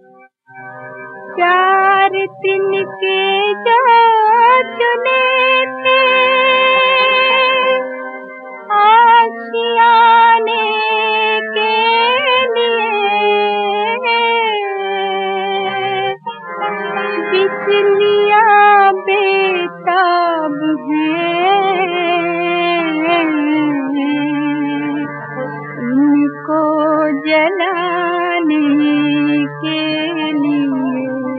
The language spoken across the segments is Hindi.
प्यार तिनके जो चुने थे आशियाने के लिए, बिजलियां बेताब हैं उनको जलाने के लिए।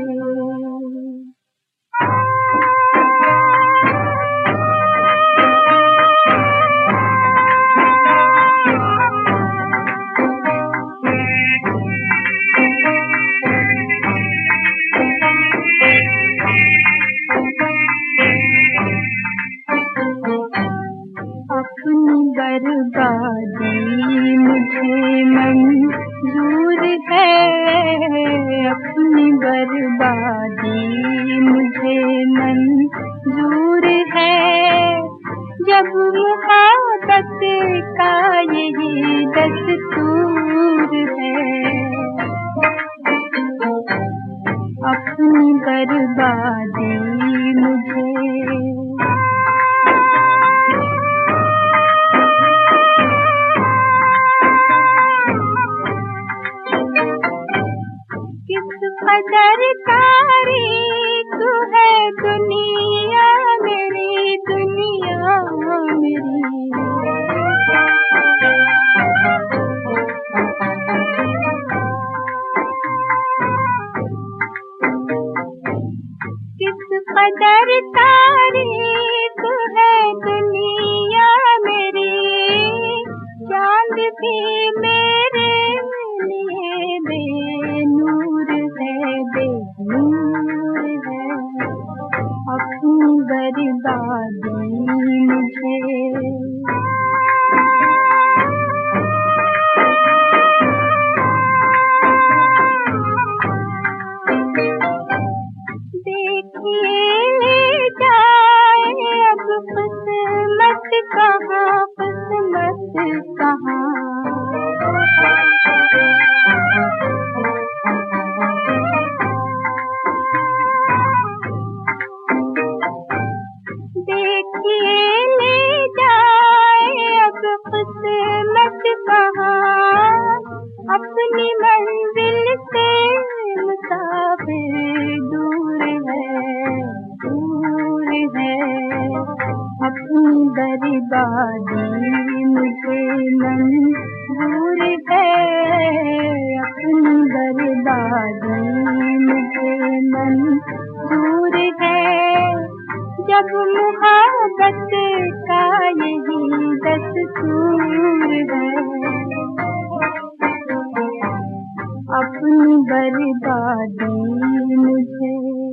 अपनी बर्बादी मुझे मंजूर है, अपनी बर्बादी मुझे मंजूर है। जब मुहब्बत का यही दस्तूर है, अपनी बर्बादी मुझे कदर तारीख है दुनिया मेरी, दुनिया मेरी। किस कदर तारीख है दुनिया मेरी, चांद भी मेरे लिए बेनूर है, बेनूर है। अपनी बर्बादी मुझे देखिए ले जाए अब किस्मत कहाँ, किस्मत कहाँ। देखिए ले जाए अब किस्मत कहाँ, अपनी मंजिल से मुसाफिर दूर है, दूर है। अपनी बर्बादी मुझे मंजूर है, अपनी बर्बादी मुझे मंजूर है। जब मुहब्बत का यही दस्तूर है, अपनी बर्बादी मुझे